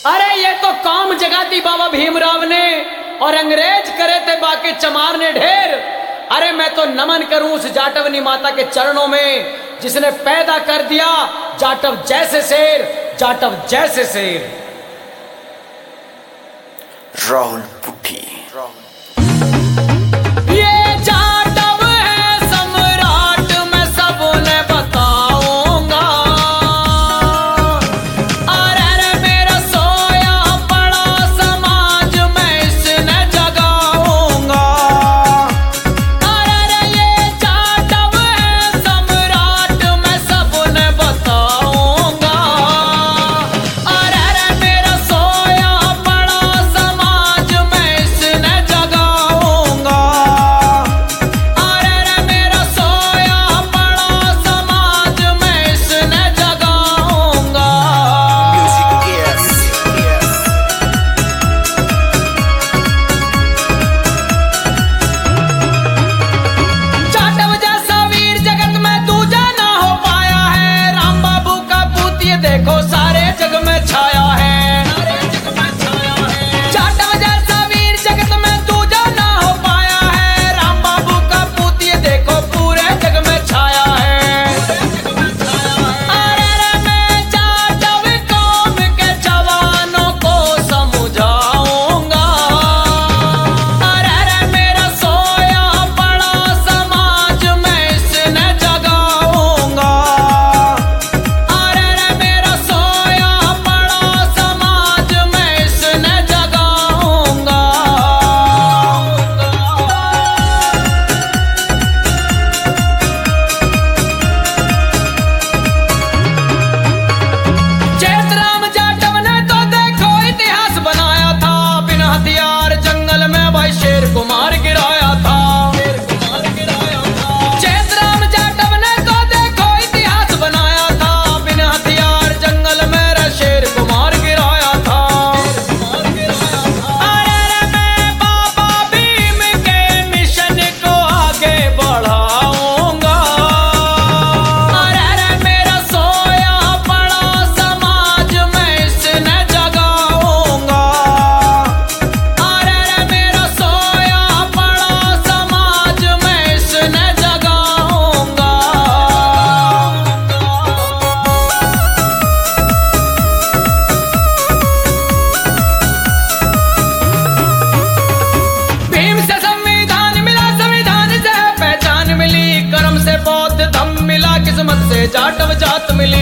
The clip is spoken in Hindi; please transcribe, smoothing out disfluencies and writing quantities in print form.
अरे ये तो काम जगा दी बाबा भीमराव ने और अंग्रेज करे थे बाकी चमार ने ढेर। अरे मैं तो नमन करूं उस जाटवनी माता के चरणों में जिसने पैदा कर दिया जाटव जैसे शेर, जाटव जैसे शेर। राहुल पुट्टी। ये जाटव है सम्राट मैं सबने बताऊंगा। अरे रे मेरा सोया पड़ा समाज मैं इसने जगाऊंगा। अरे रे ये जाटव है सम्राट मैं सबने बताऊंगा। अरे रे मेरा सोया पड़ा समाज मैं इसने जगाऊंगा। अरे रे मेरा सोया पड़ा समाज मैं इसने जगाऊंगा। जाटव जैसा वीर जगत में दूजा ना हो पाया है। राम बाबू का पूत ये देखो सारे जग में छाया है। जाटव जैसा वीर जगत में दूजा ना हो पाया है। राम बाबू का पूत ये देखो पूरे जग में छाया है। अरे रे मैं जाटव कौम के जवानों को समझाऊंगा। अरे रे मेरा सोया पड़ा समाज मैं इसने जगाऊंगा। अरे रे मेरा सोया पड़ा समाज मैं इसने जगाऊंगा। चैतराम जाटव ने तो देखो इतिहास बनाया था। बिना हथियार जंगल में भाई शेर को मार गिराया था। चैतराम जाटव ने तो देखो इतिहास बनाया था। बिना हथियार जंगल में रे शेर को मार गिराया था। अरे रे मैं बाबा भीम के मिशन को आगे बढ़ाऊंगा। अरे रे मेरा सोया पड़ा समाज मैं इसने जगाऊंगा। अरे रे मेरा सोया पड़ा समाज मैं इसने जगाऊंगा। भीम से संविधान मिला, संविधान से पहचान मिली। कर्म से बौद्ध धम्म मिला, किस्मत से जाटव जात मिली।